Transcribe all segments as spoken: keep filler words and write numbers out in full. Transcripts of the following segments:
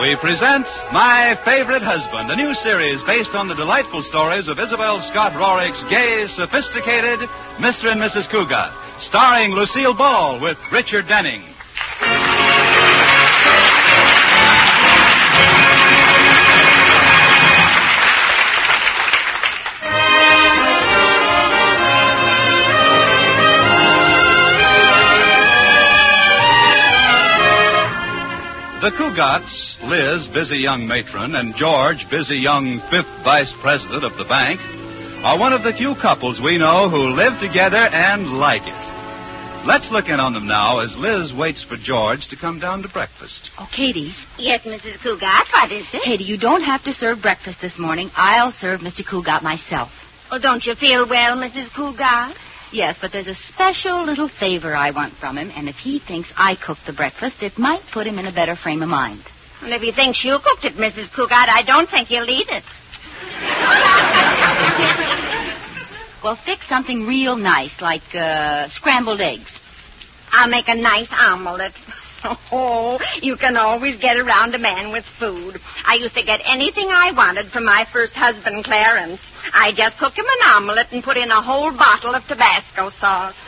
we present My Favorite Husband, a new series based on the delightful stories of Isabel Scott Rorick's gay, sophisticated Mister and Missus Cougat, starring Lucille Ball with Richard Denning. The Cougats, Liz, busy young matron, and George, busy young fifth vice president of the bank, are one of the few couples we know who live together and like it. Let's look in on them now as Liz waits for George to come down to breakfast. Oh, Katie. Yes, Missus Cougat, what is it? Katie, you don't have to serve breakfast this morning. I'll serve Mister Cougat myself. Oh, don't you feel well, Missus Cougat? Yes, but there's a special little favor I want from him, and if he thinks I cooked the breakfast, it might put him in a better frame of mind. Well, if he thinks you cooked it, Missus Cougat, I don't think he'll eat it. Well, fix something real nice, like uh, scrambled eggs. I'll make a nice omelet. Oh, you can always get around a man with food. I used to get anything I wanted from my first husband, Clarence. I just cook him an omelet and put in a whole bottle of Tabasco sauce.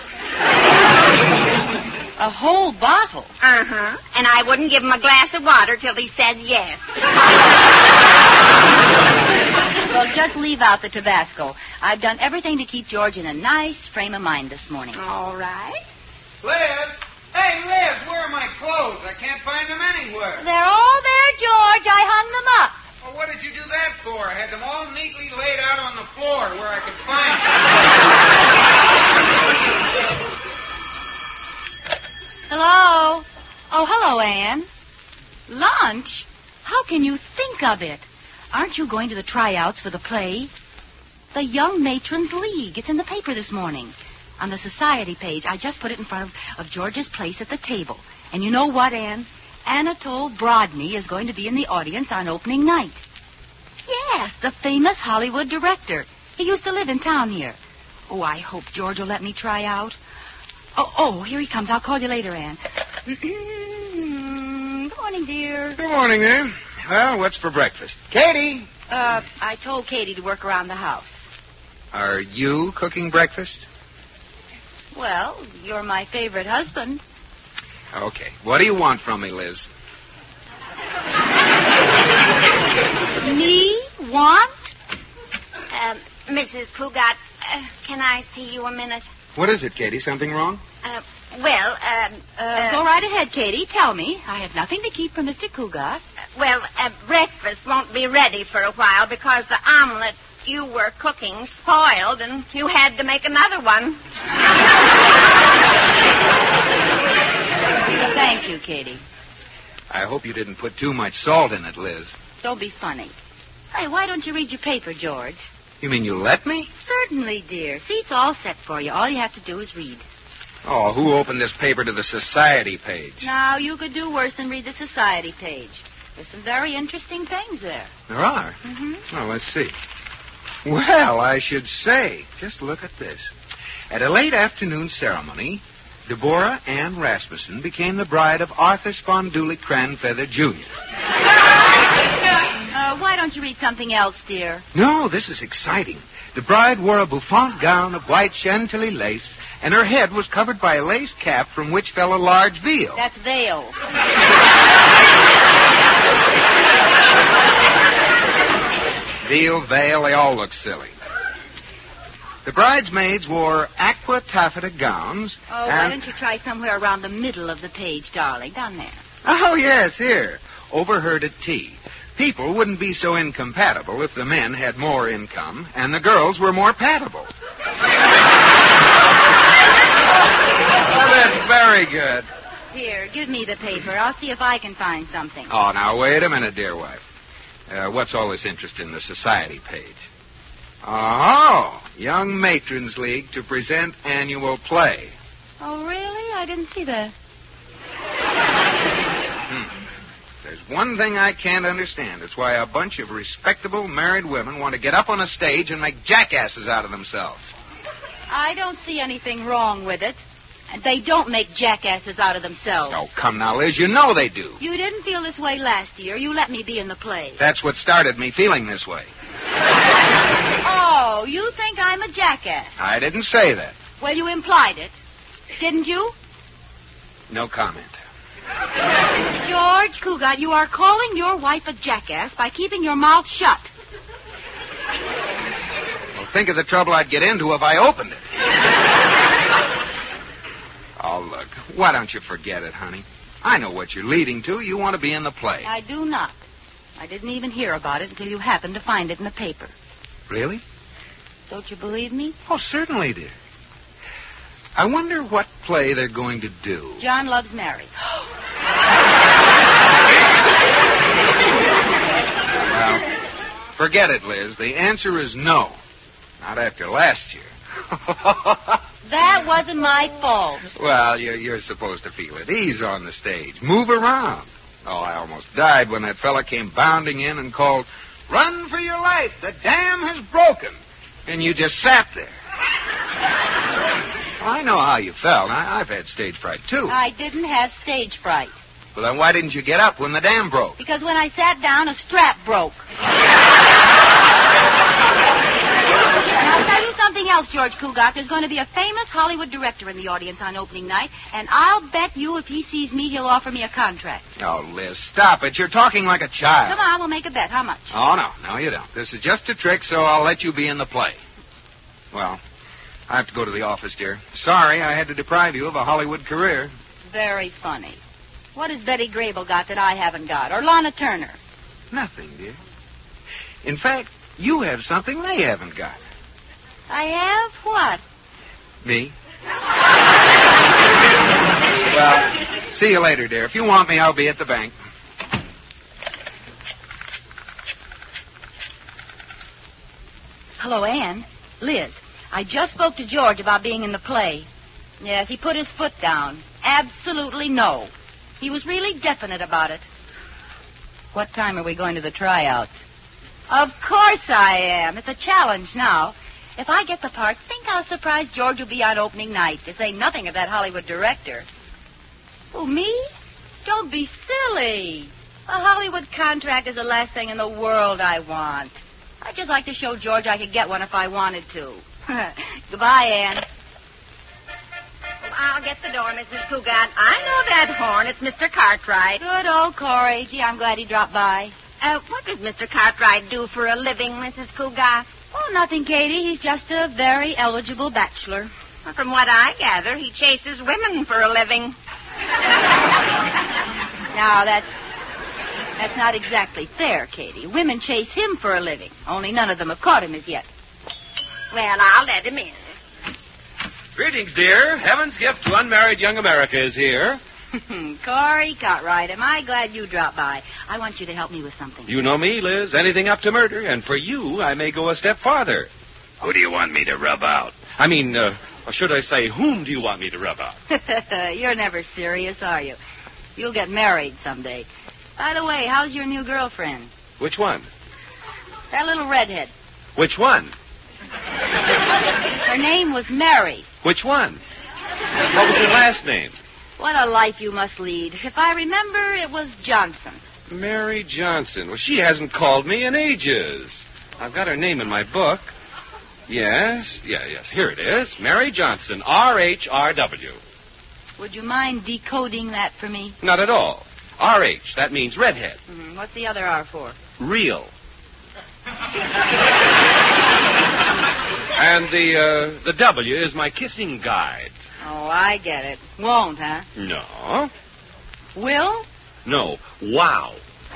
A whole bottle? Uh-huh. And I wouldn't give him a glass of water till he said yes. Well, just leave out the Tabasco. I've done everything to keep George in a nice frame of mind this morning. All right. Liz! Hey, Liz, where are my clothes? I can't find them anywhere. They're all there, George. I hung them up. Well, what did you do that for? I had them all neatly laid out on the floor where I could find them. Hello? Oh, hello, Anne. Lunch? How can you think of it? Aren't you going to the tryouts for the play? The Young Matrons League. It's in the paper this morning. On the society page, I just put it in front of, of George's place at the table. And you know what, Anne? Anatole Brodny is going to be in the audience on opening night. Yes, the famous Hollywood director. He used to live in town here. Oh, I hope George will let me try out. Oh, oh, here he comes. I'll call you later, Anne. Good morning, dear. Good morning, Anne. Well, what's for breakfast? Katie! Uh, I told Katie to work around the house. Are you cooking breakfast? Well, you're my favorite husband. Okay. What do you want from me, Liz? Me? Want? Um, Missus Cougat, uh, can I see you a minute? What is it, Katie? Something wrong? Uh, well, um... Uh, uh, go right ahead, Katie. Tell me. I have nothing to keep from Mister Cougat. Well, uh, breakfast won't be ready for a while because the omelet you were cooking spoiled and you had to make another one. Thank you, Katie. I hope you didn't put too much salt in it, Liz. Don't be funny. Hey, why don't you read your paper, George? You mean you let me? Certainly, dear. See, it's all set for you. All you have to do is read. Oh, who opened this paper to the society page? Now, you could do worse than read the society page. There's some very interesting things there. There are? Mm-hmm. Oh, let's see. Well, I should say, just look at this. At a late afternoon ceremony, Deborah Ann Rasmussen became the bride of Arthur Sponduli Cranfeather, Junior Uh, why don't you read something else, dear? No, this is exciting. The bride wore a bouffant gown of white chantilly lace, and her head was covered by a lace cap from which fell a large veil. That's veil. Veil, veil, they all look silly. The bridesmaids wore aqua taffeta gowns. Oh, and... why don't you try somewhere around the middle of the page, darling? Down there. Oh, yes, here. Overheard at tea. People wouldn't be so incompatible if the men had more income and the girls were more patable. Oh, that's very good. Here, give me the paper. I'll see if I can find something. Oh, now, wait a minute, dear wife. Uh, what's all this interest in the society page? Oh, Young Matrons League to present annual play. Oh, really? I didn't see that. Hmm. There's one thing I can't understand. It's why a bunch of respectable married women want to get up on a stage and make jackasses out of themselves. I don't see anything wrong with it. They don't make jackasses out of themselves. Oh, come now, Liz. You know they do. You didn't feel this way last year. You let me be in the play. That's what started me feeling this way. Oh, you think I'm a jackass? I didn't say that. Well, you implied it. Didn't you? No comment. George Cugat, you are calling your wife a jackass by keeping your mouth shut. Well, think of the trouble I'd get into if I opened it. Oh, look, why don't you forget it, honey? I know what you're leading to. You want to be in the play. I do not. I didn't even hear about it until you happened to find it in the paper. Really? Don't you believe me? Oh, certainly, dear. I wonder what play they're going to do. John Loves Mary. Well, forget it, Liz. The answer is no. Not after last year. That wasn't my fault. Well, you're, you're supposed to feel at ease on the stage. Move around. Oh, I almost died when that fella came bounding in and called, "Run for your life! The dam has broken!" And you just sat there. Well, I know how you felt. I, I've had stage fright, too. I didn't have stage fright. Well, then why didn't you get up when the dam broke? Because when I sat down, a strap broke. And I'll tell you something else, George Cugat. There's going to be a famous Hollywood director in the audience on opening night, and I'll bet you if he sees me, he'll offer me a contract. Oh, Liz, stop it. You're talking like a child. Come on, we'll make a bet. How much? Oh, no. No, you don't. This is just a trick, so I'll let you be in the play. Well, I have to go to the office, dear. Sorry I had to deprive you of a Hollywood career. Very funny. What has Betty Grable got that I haven't got? Or Lana Turner? Nothing, dear. In fact, you have something they haven't got. I have what? Me. Well, see you later, dear. If you want me, I'll be at the bank. Hello, Anne. Liz, I just spoke to George about being in the play. Yes, he put his foot down. Absolutely no. He was really definite about it. What time are we going to the tryouts? Of course I am. It's a challenge now. If I get the part, think how surprised George will be on opening night, to say nothing of that Hollywood director. Who, me? Don't be silly. A Hollywood contract is the last thing in the world I want. I'd just like to show George I could get one if I wanted to. Goodbye, Anne. I'll get the door, Missus Cugat. I know that horn. It's Mister Cartwright. Good old Corey. Gee, I'm glad he dropped by. Uh, what does Mister Cartwright do for a living, Missus Cugat? Oh, nothing, Katie. He's just a very eligible bachelor. Well, from what I gather, he chases women for a living. Now, that's that's not exactly fair, Katie. Women chase him for a living. Only none of them have caught him as yet. Well, I'll let him in. Greetings, dear. Heaven's gift to unmarried young America is here. Corey Cartwright, am I glad you dropped by. I want you to help me with something. You know me, Liz. Anything up to murder. And for you, I may go a step farther. Who do you want me to rub out? I mean, uh, or should I say, whom do you want me to rub out? You're never serious, are you? You'll get married someday. By the way, how's your new girlfriend? Which one? That little redhead. Which one? Her name was Mary. Which one? What was her last name? What a life you must lead. If I remember, it was Johnson. Mary Johnson. Well, she hasn't called me in ages. I've got her name in my book. Yes, yeah, yes, here it is. Mary Johnson, R H R W. Would you mind decoding that for me? Not at all. R H, that means redhead. Mm, what's the other R for? Real. And the, uh, the W is my kissing guide. Oh, I get it. Won't, huh? No. Will? No. Wow.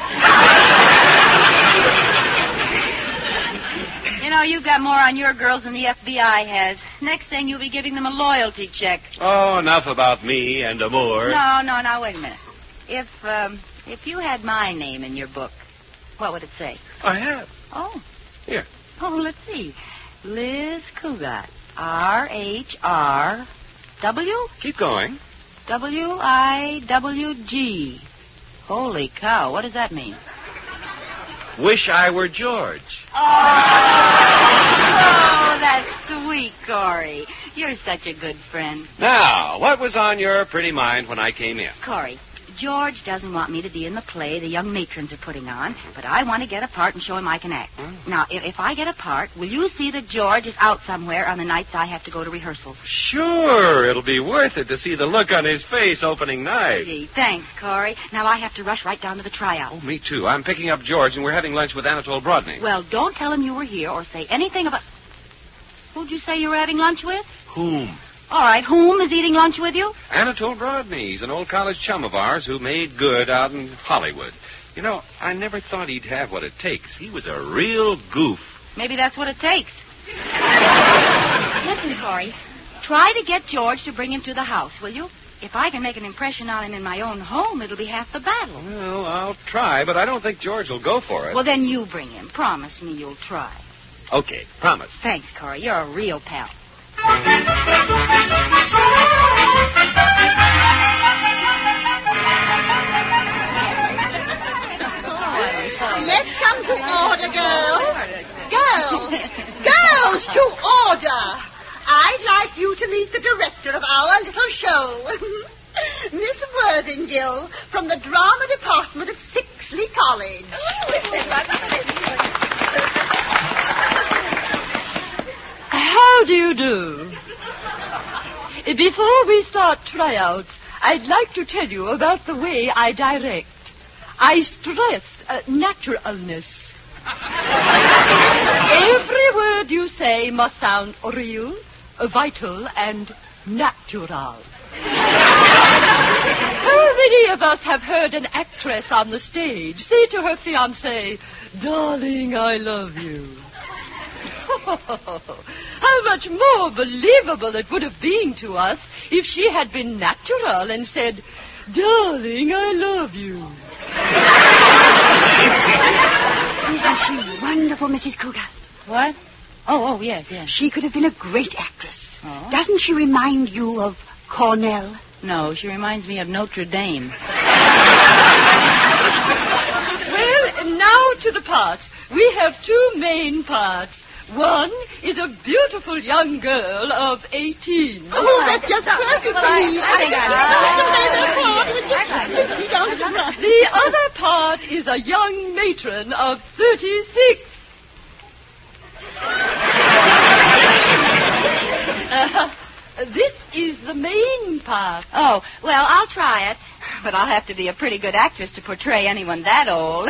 You know, you've got more on your girls than the F B I has. Next thing, you'll be giving them a loyalty check. Oh, enough about me and Amour. No, no, now, wait a minute. If, um, if you had my name in your book, what would it say? I have. Oh. Here. Oh, let's see. Liz Cugat. R H R W? Keep going. W I W G. Holy cow, what does that mean? Wish I were George. Oh, oh that's sweet, Corey. You're such a good friend. Now, what was on your pretty mind when I came in? Corey, George doesn't want me to be in the play the young matrons are putting on, but I want to get a part and show him I can act. Hmm. Now, if, if I get a part, will you see that George is out somewhere on the nights I have to go to rehearsals? Sure, it'll be worth it to see the look on his face opening night. Gee, thanks, Corey. Now I have to rush right down to the tryout. Oh, me too. I'm picking up George, and we're having lunch with Anatole Brodny. Well, don't tell him you were here or say anything about... Who'd you say you were having lunch with? Whom? All right, whom is eating lunch with you? Anatole Brodny. He's an old college chum of ours who made good out in Hollywood. You know, I never thought he'd have what it takes. He was a real goof. Maybe that's what it takes. Listen, Corey, try to get George to bring him to the house, will you? If I can make an impression on him in my own home, it'll be half the battle. Well, I'll try, but I don't think George will go for it. Well, then you bring him. Promise me you'll try. Okay, promise. Thanks, Corey. You're a real pal. Let's come to order, girls. Girls. Girls, to order. I'd like you to meet the director of our little show. Miss Worthinghill from the drama department of Sixley College. How do you do? Before we start tryouts, I'd like to tell you about the way I direct. I stress uh, naturalness. Every word you say must sound real, vital, and natural. How many of us have heard an actress on the stage say to her fiancé, "Darling, I love you"? How much more believable it would have been to us if she had been natural and said, "Darling, I love you." Isn't she wonderful, Missus Cougar? What? Oh, oh, yes, yes. She could have been a great actress. Oh? Doesn't she remind you of Cornell? No, she reminds me of Notre Dame. Well, now to the parts. We have two main parts. One is a beautiful young girl of eighteen. Oh, that's just perfect for me. I think I like The other part is a young matron of thirty-six. Uh, this is the main part. Oh, well, I'll try it. But I'll have to be a pretty good actress to portray anyone that old.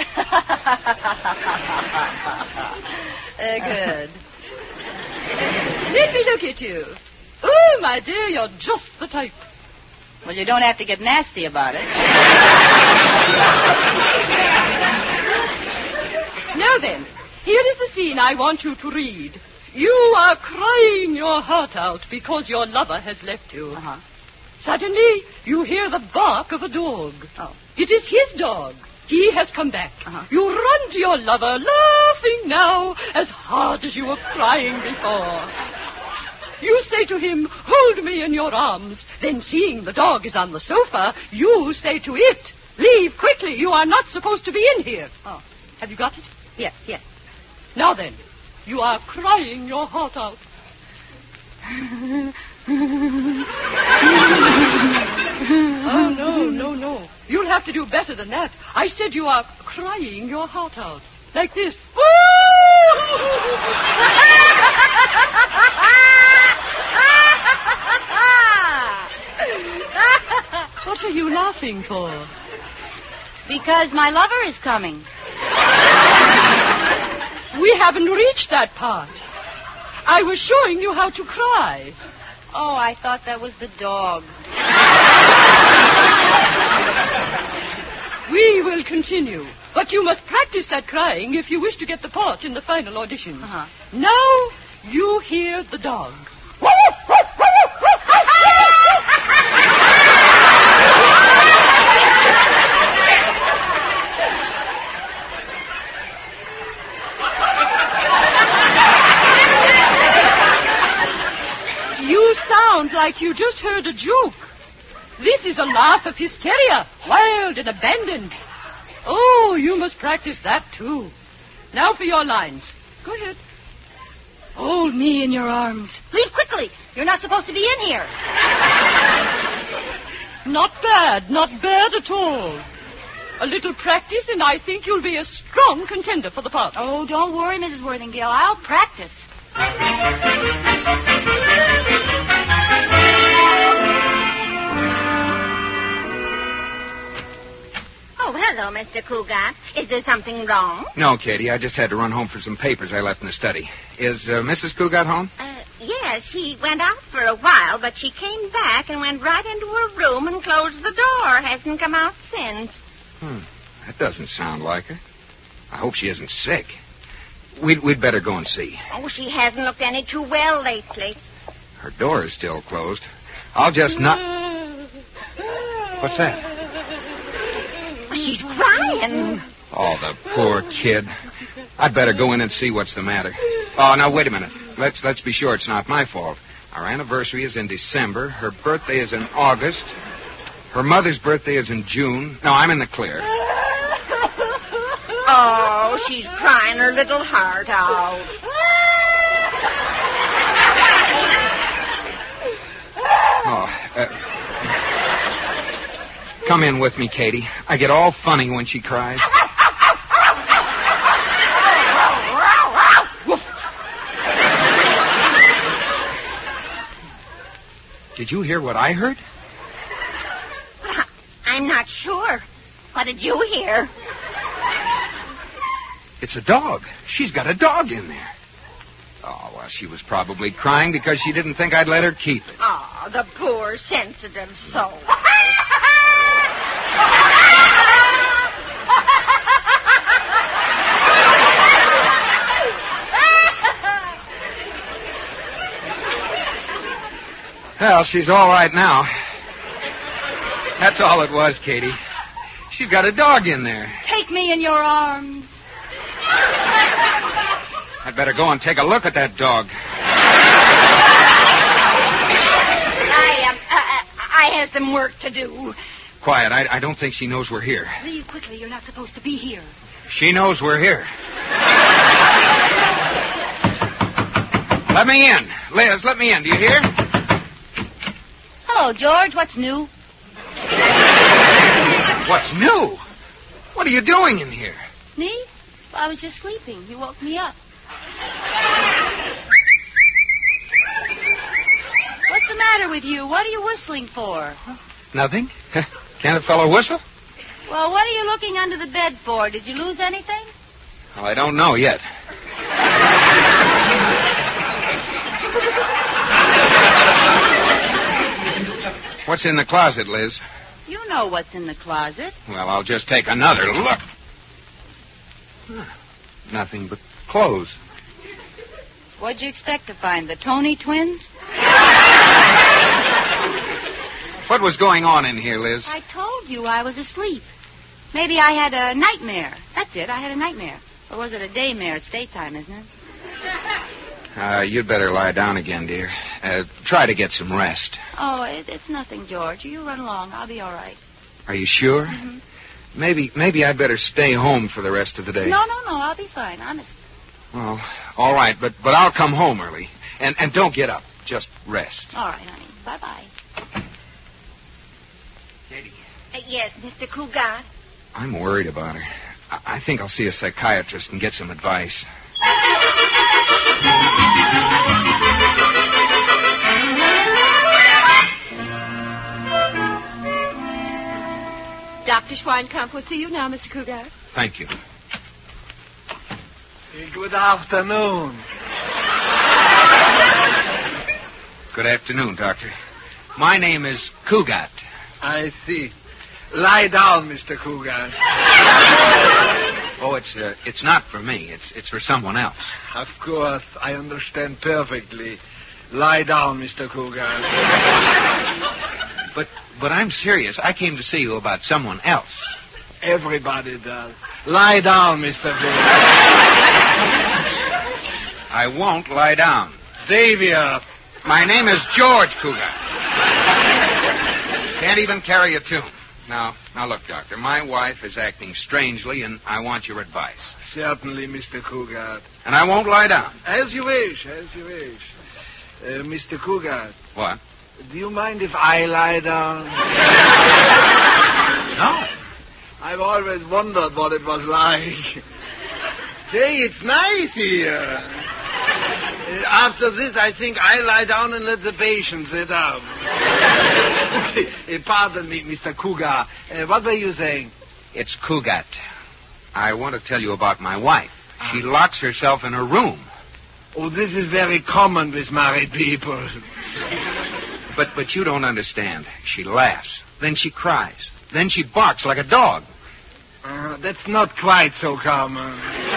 Uh, good. Let me look at you. Oh, my dear, you're just the type. Well, you don't have to get nasty about it. Now then, here is the scene I want you to read. You are crying your heart out because your lover has left you. Uh-huh. Suddenly, you hear the bark of a dog. Oh. It is his dog. He has come back. Uh-huh. You run to your lover, laughing now as hard as you were crying before. You say to him, "Hold me in your arms." Then, seeing the dog is on the sofa, you say to it, "Leave quickly. You are not supposed to be in here." Oh. Have you got it? Yes, yes. Now then, you are crying your heart out. Oh, no, no, no. You'll have to do better than that. I said you are crying your heart out. Like this. What are you laughing for? Because my lover is coming. We haven't reached that part. I was showing you how to cry. Oh, I thought that was the dog. We will continue. But you must practice that crying if you wish to get the part in the final auditions. Uh-huh. Now you hear the dog. You sound like you just heard a joke. This is a laugh of hysteria, wild and abandoned. Oh, you must practice that, too. Now for your lines. Go ahead. Hold me in your arms. Leave quickly. You're not supposed to be in here. Not bad, not bad at all. A little practice, and I think you'll be a strong contender for the part. Oh, don't worry, Missus Worthingale. I'll practice. Oh, hello, Mister Cougat. Is there something wrong? No, Katie, I just had to run home for some papers I left in the study. Is uh, Missus Cougat home? Uh, yes, she went out for a while, but she came back and went right into her room and closed the door. Hasn't come out since. Hmm. That doesn't sound like her. I hope she isn't sick. We'd, we'd better go and see. Oh, she hasn't looked any too well lately. Her door is still closed. I'll just not... What's that? She's crying. Oh, the poor kid. I'd better go in and see what's the matter. Oh, now, wait a minute. Let's let's be sure it's not my fault. Our anniversary is in December. Her birthday is in August. Her mother's birthday is in June. No, I'm in the clear. Oh, she's crying her little heart out. Oh, uh, come in with me, Katie. I get all funny when she cries. Did you hear what I heard? I'm not sure. What did you hear? It's a dog. She's got a dog in there. Oh, well, she was probably crying because she didn't think I'd let her keep it. Oh, the poor sensitive soul. Well, she's all right now. That's all it was, Katie. She's got a dog in there. Take me in your arms. I'd better go and take a look at that dog. I, um, uh, I have some work to do. Quiet. I, I don't think she knows we're here. Leave quickly. You're not supposed to be here. She knows we're here. Let me in. Liz, let me in. Do you hear? Hello, George. What's new? What's new? What are you doing in here? Me? Well, I was just sleeping. You woke me up. What's the matter with you? What are you whistling for? Nothing. Can't a fellow whistle? Well, what are you looking under the bed for? Did you lose anything? Well, I don't know yet. What's in the closet, Liz? You know what's in the closet. Well, I'll just take another look. Huh. Nothing but clothes. What'd you expect to find? The Tony twins? What was going on in here, Liz? I told you I was asleep. Maybe I had a nightmare. That's it. I had a nightmare. Or was it a daymare? It's daytime, isn't it? Uh, you'd better lie down again, dear. Uh, try to get some rest. Oh, it, it's nothing, George. You run along. I'll be all right. Are you sure? Mm-hmm. Maybe, maybe I'd better stay home for the rest of the day. No, no, no. I'll be fine. Honest. Well, all right, but but I'll come home early. And and don't get up. Just rest. All right, honey. Bye-bye. Katie. Uh, yes, Mister Cougat. I'm worried about her. I, I think I'll see a psychiatrist and get some advice. Doctor Schweinkamp will see you now, Mister Cougat. Thank you. Good afternoon. Good afternoon, Doctor. My name is Cougat. I see. Lie down, Mister Cougat. Oh, it's uh, it's not for me. It's it's for someone else. Of course, I understand perfectly. Lie down, Mister Cougat. But but I'm serious. I came to see you about someone else. Everybody does. Lie down, Mister Cougat. I won't lie down. Xavier. My name is George Cougat. Can't even carry a tune. Now, now look, Doctor, my wife is acting strangely, and I want your advice. Certainly, Mister Cougar. And I won't lie down. As you wish, as you wish. Uh, Mister Cougar. What? Do you mind if I lie down? No. I've always wondered what it was like. Say, it's nice here. Uh, after this, I think I'll lie down and let the patient sit up. Okay, uh, pardon me, Mister Cougar. Uh, what were you saying? It's Cougat. I want to tell you about my wife. She locks herself in her room. Oh, this is very common with married people. But but you don't understand. She laughs. Then she cries. Then she barks like a dog. Uh, that's not quite so common.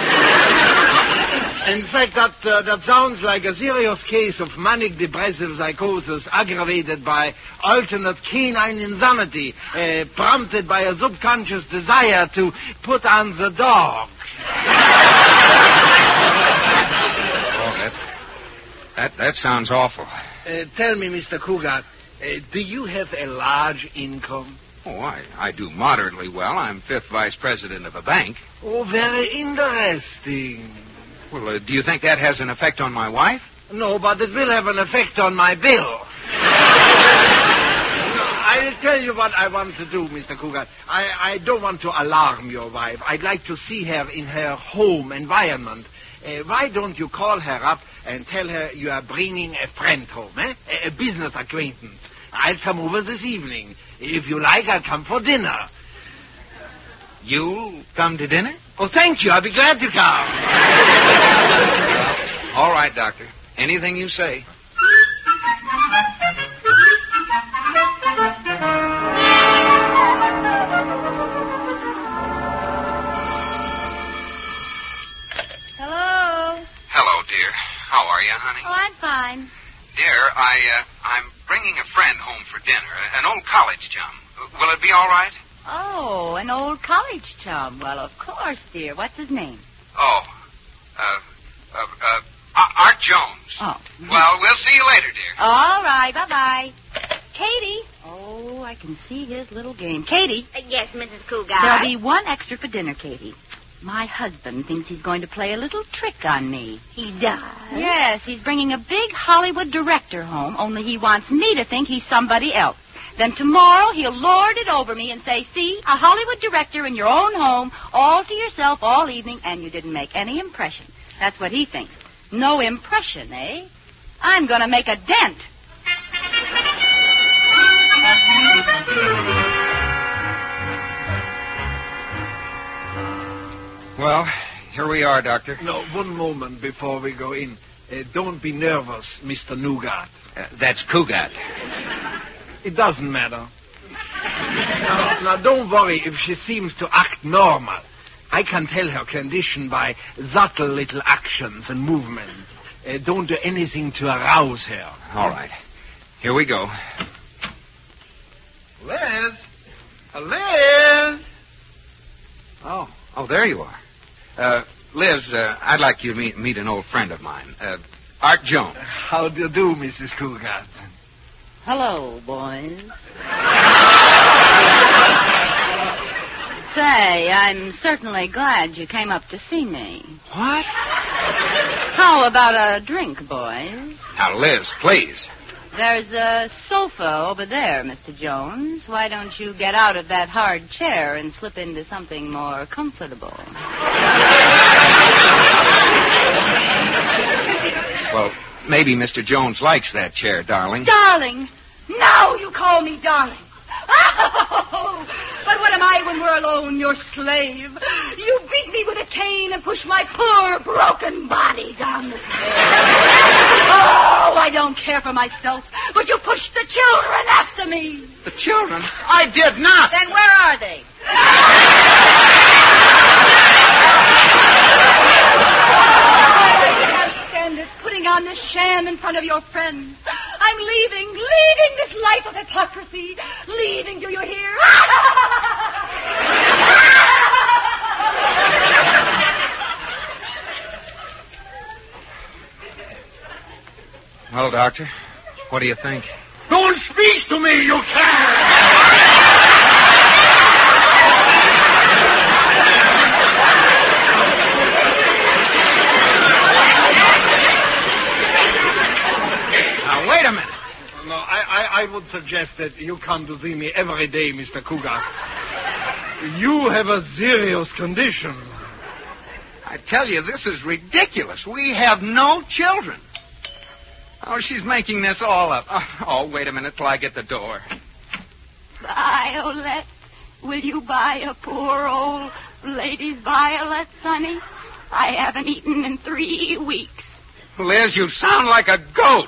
In fact, that uh, that sounds like a serious case of manic depressive psychosis aggravated by alternate canine insanity, uh, prompted by a subconscious desire to put on the dog. Oh, that, that, that sounds awful. Uh, tell me, Mister Cougar, uh, do you have a large income? Oh, I, I do moderately well. I'm fifth vice president of a bank. Oh, very interesting. Well, uh, do you think that has an effect on my wife? No, but it will have an effect on my bill. I'll tell you what I want to do, Mister Cougar. I, I don't want to alarm your wife. I'd like to see her in her home environment. Uh, why don't you call her up and tell her you are bringing a friend home, eh? A, a business acquaintance. I'll come over this evening. If you like, I'll come for dinner. You'll come to dinner? Oh, thank you. I'll be glad to come. All right, Doctor. Anything you say. Hello. Hello, dear. How are you, honey? Oh, I'm fine. Dear, I, uh, I'm bringing a friend home for dinner, an old college chum. Will it be all right? Oh, an old college chum. Well, of course, dear. What's his name? Oh, uh, uh, uh, Art Jones. Oh. Well, we'll see you later, dear. All right. Bye-bye. Katie. Oh, I can see his little game. Katie. Uh, yes, Missus Cougar. There'll be one extra for dinner, Katie. My husband thinks he's going to play a little trick on me. He does? Yes, he's bringing a big Hollywood director home, only he wants me to think he's somebody else. Then tomorrow he'll lord it over me and say, see, a Hollywood director in your own home, all to yourself all evening, and you didn't make any impression. That's what he thinks. No impression, eh? I'm going to make a dent. Well, here we are, Doctor. No, one moment before we go in. Uh, don't be nervous, Mister Nougat. Uh, that's Cougat. It doesn't matter. Now, now, don't worry if she seems to act normal. I can tell her condition by subtle little actions and movements. Uh, don't do anything to arouse her. All right. Here we go. Liz! Uh, Liz! Oh, oh, there you are. Uh, Liz, uh, I'd like you to meet, meet an old friend of mine, uh, Art Jones. How do you do, Missus Cougar? Hello, boys. Say, I'm certainly glad you came up to see me. What? How about a drink, boys? Now, Liz, please. There's a sofa over there, Mister Jones. Why don't you get out of that hard chair and slip into something more comfortable? Well, maybe Mister Jones likes that chair, darling. Darling? Now you call me darling. Oh, but what am I when we're alone, your slave? You beat me with a cane and push my poor, broken body down the stairs. Oh, I don't care for myself, but you pushed the children after me. The children? I did not. Then where are they? I can't stand it, putting on this sham in front of your friends. I'm leaving, leaving this life of hypocrisy. Leaving, do you hear? Well, Doctor, what do you think? Don't speak to me, you can't! would suggest that you come to see me every day, Mister Cougar. You have a serious condition. I tell you, this is ridiculous. We have no children. Oh, she's making this all up. Oh, wait a minute till I get the door. Violet, will you buy a poor old lady's violets, Sonny? I haven't eaten in three weeks. Liz, you sound like a goat.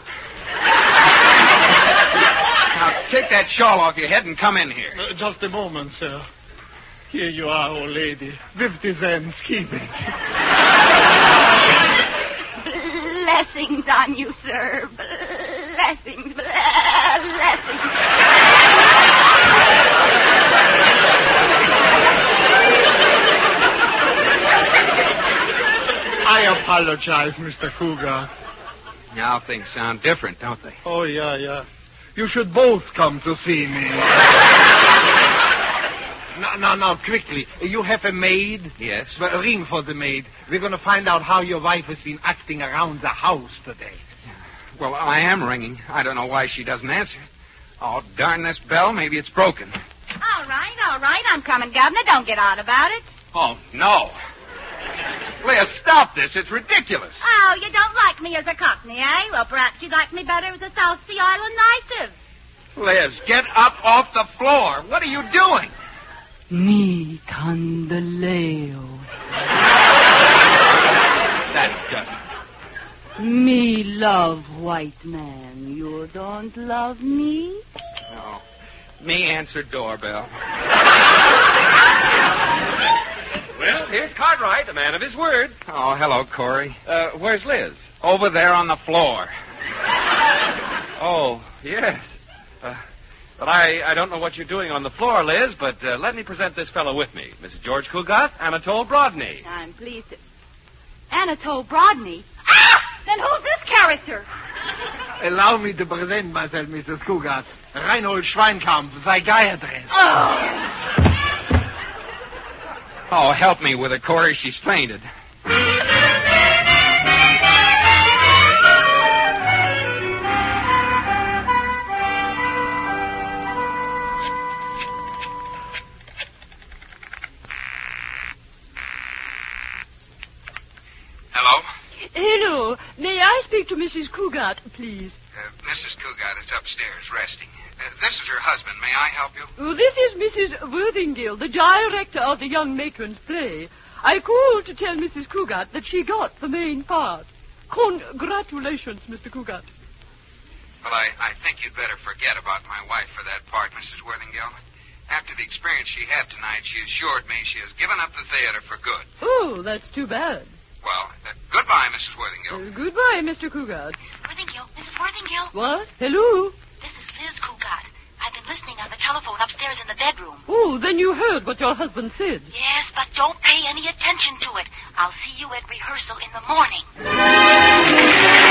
Now, take that shawl off your head and come in here. Uh, just a moment, sir. Here you are, old lady. Fifty cents, keep it. Blessings on you, sir. Blessings, blessings. I apologize, Mister Cougar. Now things sound different, don't they? Oh, yeah, yeah. You should both come to see me. No, no, no, quickly. You have a maid? Yes. Well, ring for the maid. We're going to find out how your wife has been acting around the house today. Well, I am ringing. I don't know why she doesn't answer. Oh, darn this bell. Maybe it's broken. All right, all right. I'm coming, Governor. Don't get odd about it. Oh, no. Liz, stop this. It's ridiculous. Oh, you don't like me as a Cockney, eh? Well, perhaps you'd like me better as a South Sea Island native. Liz, get up off the floor. What are you doing? Me Candeleo. That's good. Me love white man. You don't love me? No. Me answer doorbell. Well, here's Cartwright, a man of his word. Oh, hello, Corey. Uh, where's Liz? Over there on the floor. Oh, yes. Uh, but I, I don't know what you're doing on the floor, Liz, but uh, let me present this fellow with me. Missus George Cugat, Anatole Brodney. I'm pleased to... Anatole Brodney? Ah! Then who's this character? Allow me to present myself, Missus Cougar. Reinhold Schweinkampf, psychiatrist. Oh! Oh, help me with her, Corey. She's fainted. Hello? Hello. May I speak to Missus Cougat, please? Uh, Missus Cougat is upstairs resting. Uh, this is her husband. May I help you? Oh, this is Missus Worthingale, the director of the Young Matron's play. I called to tell Missus Cougat that she got the main part. Congratulations, Mister Cougat. Well, I, I think you'd better forget about my wife for that part, Missus Worthingale. After the experience she had tonight, she assured me she has given up the theater for good. Oh, that's too bad. Well, uh, goodbye, Missus Worthingale. Uh, goodbye, Mister Cougat. Worthingale, Missus Worthingale. What? Hello? This is Liz Cougat. I've been listening on the telephone upstairs in the bedroom. Oh, then you heard what your husband said. Yes, but don't pay any attention to it. I'll see you at rehearsal in the morning.